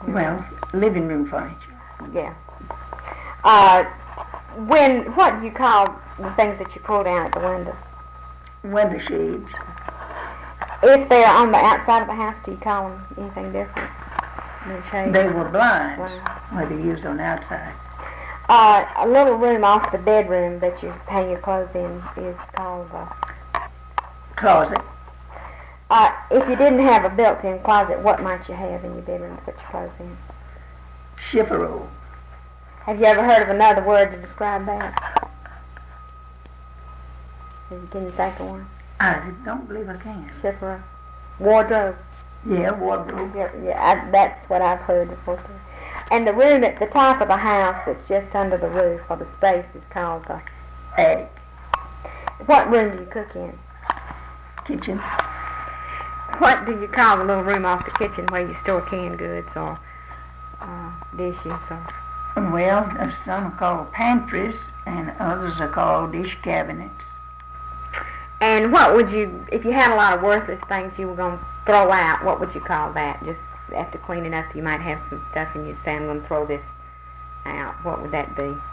Well, living room furniture. Yeah. What do you call the things that you pull down at the window? Window shades. If they're on the outside of the house, do you call them anything different? They were blinds, where they used on the outside. A little room off the bedroom that you hang your clothes in is called a closet. If you didn't have a built-in closet, what might you have in your bedroom to put your clothes in? Chifforobe. Have you ever heard of another word to describe that? Can you think of one? I don't believe I can. Chifforobe. Wardrobe. Yeah, wardrobe. That's what I've heard before. And the room at the top of the house that's just under the roof, or the space, is called the attic. What room do you cook in? Kitchen. What do you call the little room off the kitchen where you store canned goods or dishes? Well, some are called pantries, and others are called dish cabinets. And what would you, if you had a lot of worthless things you were going to throw out, what would you call that? Just after cleaning up, you might have some stuff and you'd say, I'm going to throw this out. What would that be?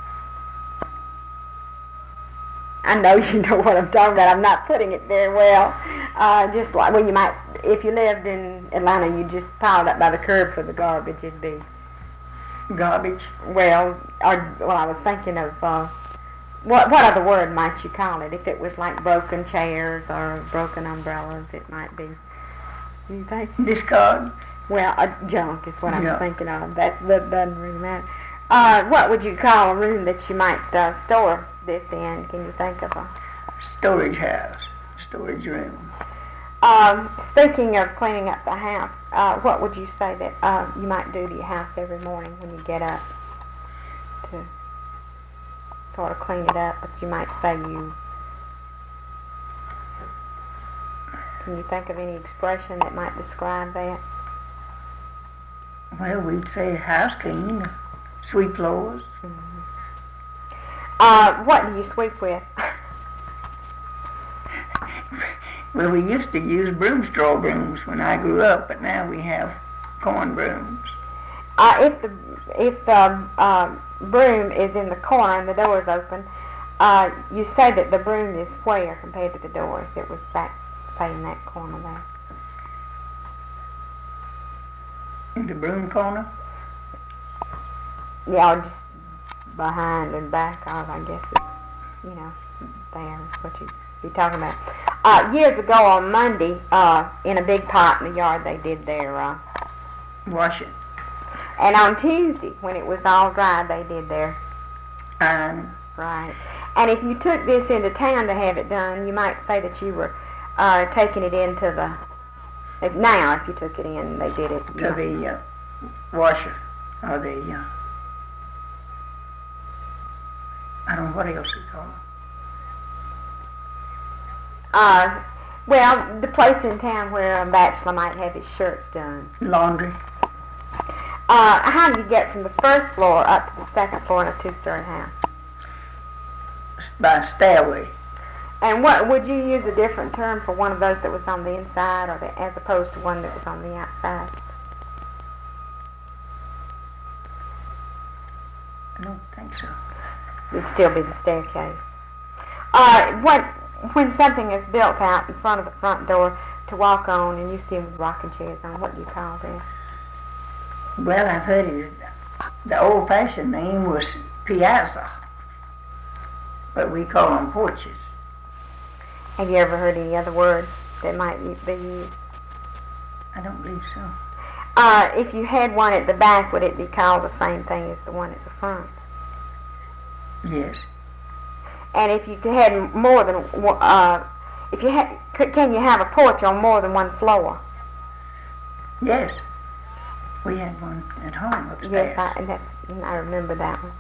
I know you know what I'm talking about. I'm not putting it very well. Just like, well, you might, if you lived in Atlanta, you just piled up by the curb for the garbage, it'd be... Garbage? Well, I was thinking of, what other word might you call it? If it was like broken chairs or broken umbrellas, it might be, you think? Discard? Well, junk is what I'm thinking of. That doesn't really matter. What would you call a room that you might store this in? Can you think of a... Storage house. Storage room. Speaking of cleaning up the house, what would you say that you might do to your house every morning when you get up to sort of clean it up? But you might say you... Can you think of any expression that might describe that? Well, we'd say house cleaning, sweep floors. Mm-hmm. What do you sweep with? Well, we used to use straw brooms when I grew up, but now we have corn brooms. If the broom is in the corner and the door is open, you say that the broom is where compared to the door, if it was back, say, in that corner there? In the broom corner? Yeah, or just behind and back, I guess it's, there is what you'd be talking about. Years ago on Monday, in a big pot in the yard, they did their... wash it. And on Tuesday, when it was all dry, they did their... Right. And if you took this into town to have it done, you might say that you were taking it into the... Now, if you took it in, they did it... To the washer, or the... I don't know what else it's called. Well, the place in town where a bachelor might have his shirts done. Laundry. How do you get from the first floor up to the second floor in a two-story house? By stairway. And what would you use a different term for one of those that was on the inside, or as opposed to one that was on the outside? I don't think so. It'd still be the staircase. When something is built out in front of the front door to walk on, and you see them with rocking chairs on, what do you call that? Well, I've heard it. The old-fashioned name was piazza, but we call them porches. Have you ever heard any other word that might be used? I don't believe so. If you had one at the back, would it be called the same thing as the one at the front? Yes. And if you had more than can you have a porch on more than one floor? Yes. We had one at home upstairs. Yes, I remember that one.